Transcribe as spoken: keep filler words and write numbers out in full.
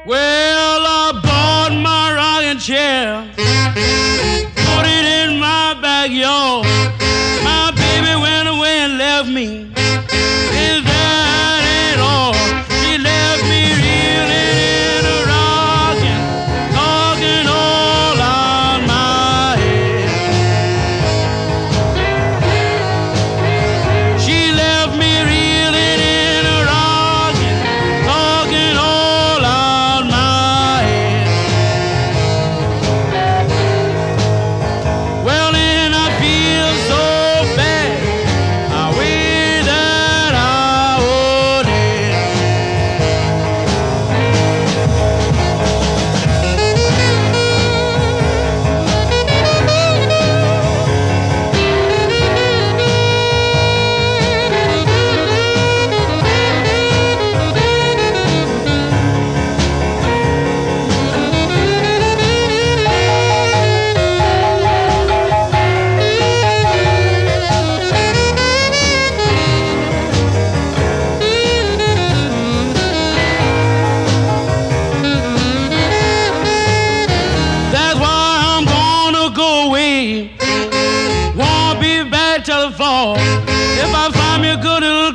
Well, I bought my rocking chair, put it in my backyard. My baby went away and left me. Is that it all? She left me reeling in a rocking, talking all out my head. She left me reeling in a rocking, talking all out my head. Well, then I feel so bad. I wish that I would have. That's why I'm gonna go away. Won't be back till the fall. If I find me a good